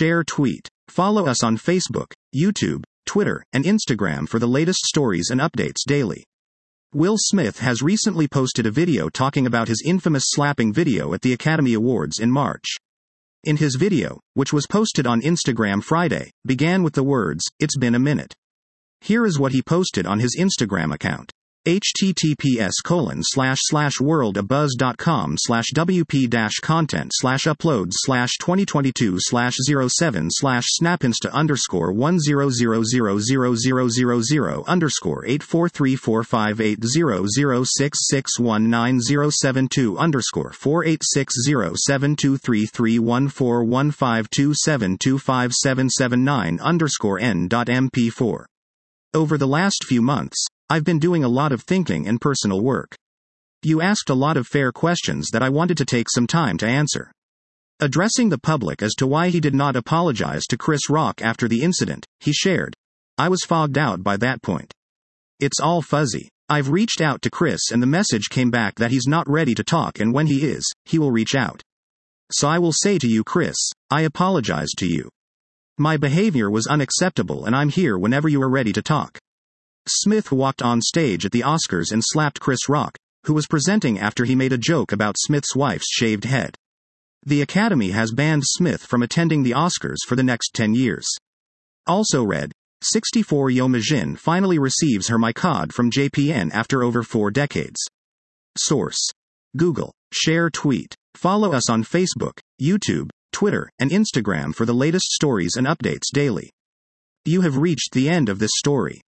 share, tweet. Follow us on Facebook, YouTube, Twitter, and Instagram for the latest stories and updates daily. Will Smith has recently posted a video talking about his infamous slapping video at the Academy Awards in March. In his video, which was posted on Instagram Friday, began with the words, "It's been a minute." Here is what he posted on his Instagram account. https://worldabuzz.com/wp-content/uploads/2022/007/snapinsta_100000000_84345800006619072557799_n/486072331452729_n/n_. Over the last few months, I've been doing a lot of thinking and personal work. You asked a lot of fair questions that I wanted to take some time to answer. Addressing the public as to why he did not apologize to Chris Rock after the incident, he shared, "I was fogged out by that point. It's all fuzzy. I've reached out to Chris and the message came back that he's not ready to talk, and when he is, he will reach out. So I will say to you, Chris, I apologize to you. My behavior was unacceptable and I'm here whenever you are ready to talk." Smith walked on stage at the Oscars and slapped Chris Rock, who was presenting after he made a joke about Smith's wife's shaved head. The Academy has banned Smith from attending the Oscars for the next 10 years. Also read, 64 Yo Majin finally receives her MyCard from JPN after over 4 decades. Source: Google. Share, tweet. Follow us on Facebook, YouTube, Twitter, and Instagram for the latest stories and updates daily. You have reached the end of this story.